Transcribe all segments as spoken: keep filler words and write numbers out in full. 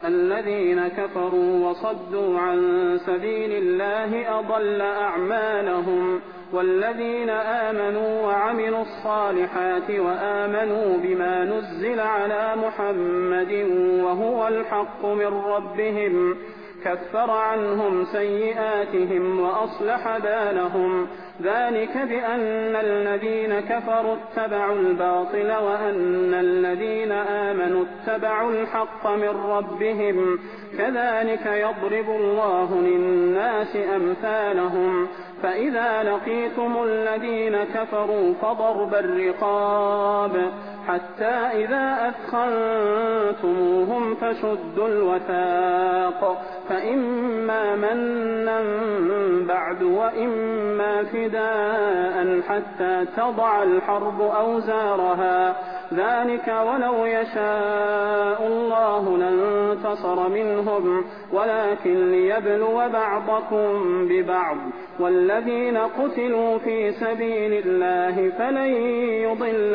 الذين كفروا وصدوا عن سبيل الله أضل أعمالهم. والذين آمنوا وعملوا الصالحات وآمنوا بما نزل على محمد وهو الحق من ربهم كفر عنهم سيئاتهم وأصلح بالهم. ذلك بأن الذين كفروا اتبعوا الباطل وأن الذين آمنوا اتبعوا الحق من ربهم. كذلك يضرب الله للناس أمثالهم. فإذا لقيتم الذين كفروا فضرب الرقاب حتى إذا أثخنتموهم فشدوا الوثاق فإما منا بعد وإما فداء حتى تضع الحرب أوزارها. ذلك ولو يشاء الله لانتصر منهم ولكن ليبلو بعضكم ببعض. والذين قتلوا في سبيل الله فلن يضل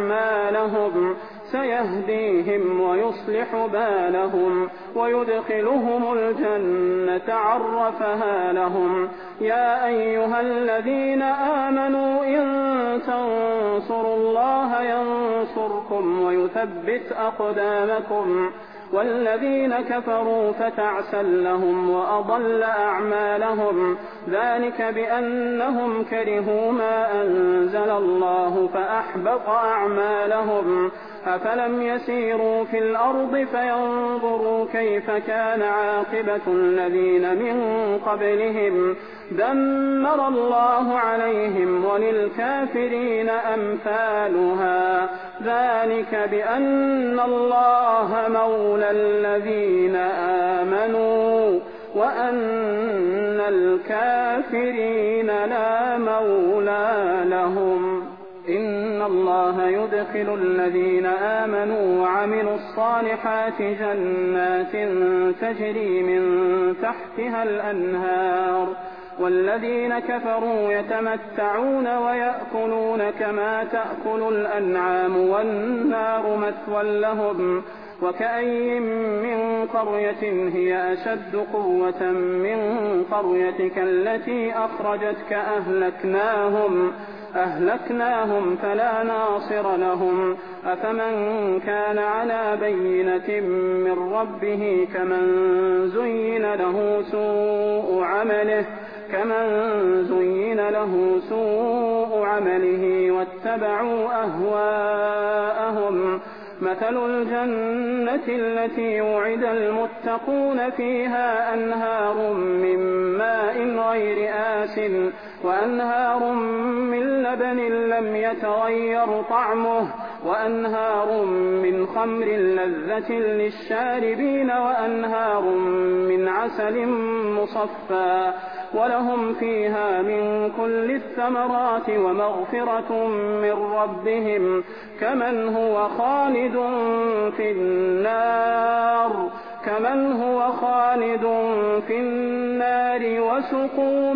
أعمالهم سيهديهم ويصلح بالهم ويدخلهم الجنة عرفها لهم. يا أيها الذين آمنوا إن تنصروا الله ينصركم ويثبت أقدامكم. والذين كفروا فتعسا لهم وأضل أعمالهم. ذلك بأنهم كرهوا ما أنزل الله فأحبط أعمالهم. أفلم يسيروا في الأرض فينظروا كيف كان عاقبة الذين من قبلهم دمر الله عليهم وللكافرين أمثالها. ذلك بأن الله مولى الذين آمنوا وأن الكافرين لا مولى لهم. إن الله يدخل الذين آمنوا وعملوا الصالحات جنات تجري من تحتها الأنهار. والذين كفروا يتمتعون ويأكلون كما تأكل الأنعام والنار مثوى لهم. وكأي من قرية هي أشد قوة من قريتك التي أخرجتك أهلكناهم أهلكناهم فلا ناصر لهم. أفمن كان على بينة من ربه كمن زين له سوء عمله كمن زين له سوء عمله واتبعوا أهواءهم. مثل الجنة التي وعد المتقون فيها أنهار من ماء غير آسٍ وأنهار من لبن لم يتغير طعمه وأنهار من خمر لذة للشاربين وأنهار من عسل مصفى ولهم فيها من كل الثمرات ومغفرة من ربهم كمن هو خالد في النار كمن هو خالد في النار وسقوا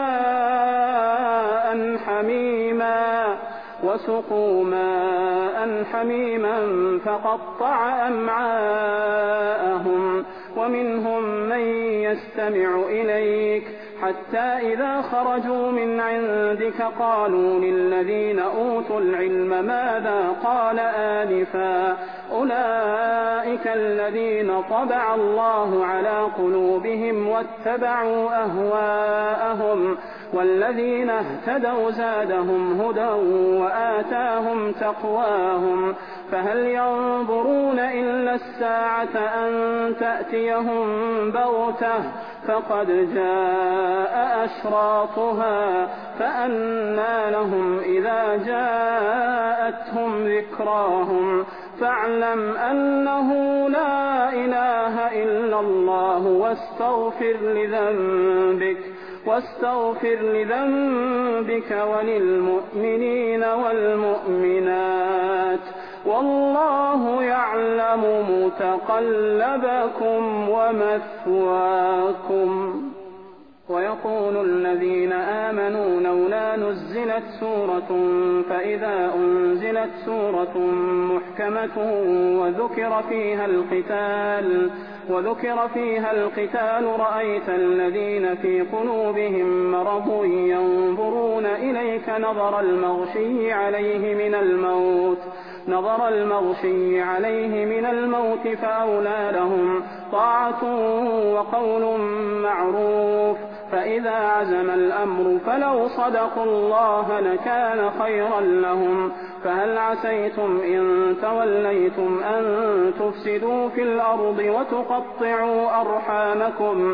ماء حميما وسقوا ماء حميما فقطع أمعاءهم. ومنهم من يستمع إليك حتى إذا خرجوا من عندك قالوا للذين أوتوا العلم ماذا قال آنفا أولئك الذين طبع الله على قلوبهم واتبعوا أهواءهم. والذين اهتدوا زادهم هدى وآتاهم تقواهم. فهل ينظرون إلا الساعة أن تأتيهم بغتة فقد جاء أشراطها فأنى لهم إذا جاءتهم ذكراهم. فاعلم أنه لا إله إلا الله واستغفر لذنبك واستغفر لذنبك وللمؤمنين والمؤمنات والله يعلم متقلبكم ومثواكم. ويقول الذين آمنوا لولا نزلت سورة فإذا أنزلت سورة محكمة وذكر فيها القتال وذكر فيها القتال رأيت الذين في قلوبهم مرض ينظرون إليك نظر المغشي عليه من الموت نظر المغشي عليه من الموت فأولى لهم طاعة وقول معروف فإذا عزم الأمر فلو صدقوا الله لكان خيرا لهم فهل عسيتم إن توليتم أن تفسدوا في الأرض وتقطعوا أرحامكم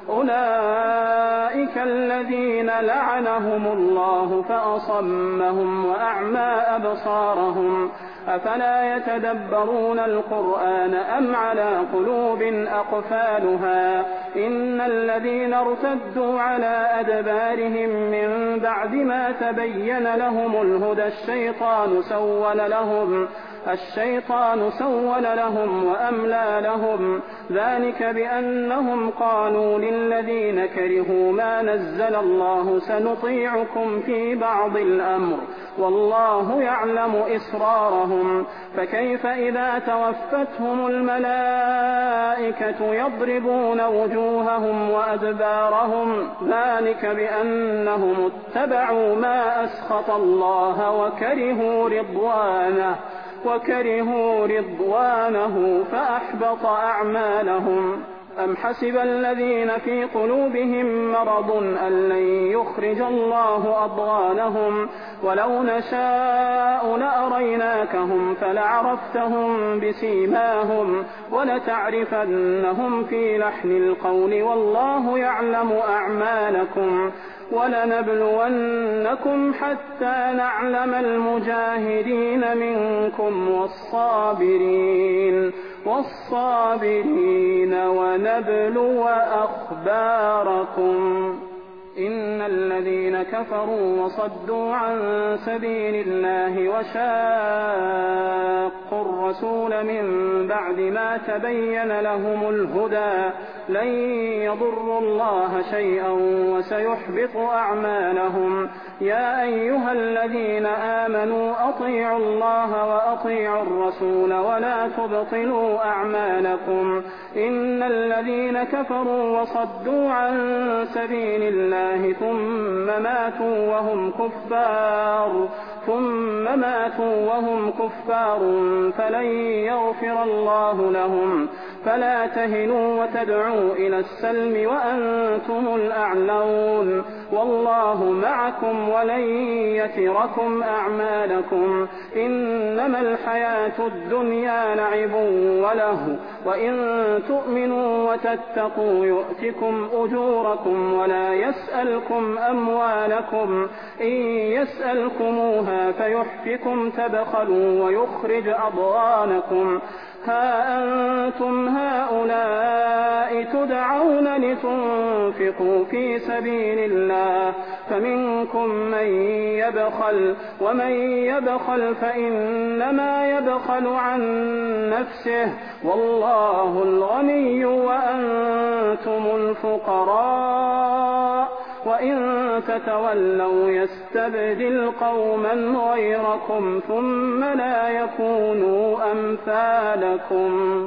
أولئك الذين لعنهم الله فأصمهم وأعمى أبصارهم أفلا يتدبرون القرآن أم على قلوب أقفالها إن الذين ارتدوا على أدبارهم من بعد ما تبين لهم الهدى الشيطان سول لهم الشيطان سول لهم وأملى لهم ذلك بأنهم قالوا للذين كرهوا ما نزل الله سنطيعكم في بعض الأمر والله يعلم إسرارهم فكيف إذا توفتهم الملائكة يضربون وجوههم وأدبارهم ذلك بأنهم اتبعوا ما أسخط الله وكرهوا رضوانه وكرهوا رضوانه فأحبط أعمالهم أم حسب الذين في قلوبهم مرض أن لن يخرج الله أضغانهم ولو نشاء لأريناكهم فلعرفتهم بسيماهم ولتعرفنهم في لحن القول والله يعلم أعمالكم ولنبلونكم حتى نعلم المجاهدين منكم والصابرين والصابرين ونبلو أخباركم إن الذين كفروا وصدوا عن سبيل الله وشاقوا الرسول من بعد ما تبين لهم الهدى لن يضروا الله شيئا وسيحبط أعمالهم يا أيها الذين آمنوا أطيعوا الله وأطيعوا الرسول ولا تبطلوا أعمالكم إن الذين كفروا وصدوا عن سبيل الله ثم ماتوا وهم كفار ثم ماتوا وهم كفار فلن يغفر الله لهم فلا تهنوا وتدعوا إلى السلم وأنتم الأعلون والله معكم ولن يتركم أعمالكم إنما الحياة الدنيا لعب وله وإن تؤمنوا وتتقوا يؤتكم أجوركم ولا يسألكم أموالكم إن يسألكموها فيحفكم تبخلوا ويخرج أضغانكم ها أنتم هؤلاء تدعون لتنفقوا في سبيل الله فمنكم من يبخل ومن يبخل فإنما يبخل عن نفسه والله الغني وأنتم الفقراء وإن تتولوا يستبدل قوما غيركم ثم لا يكونوا أمثالكم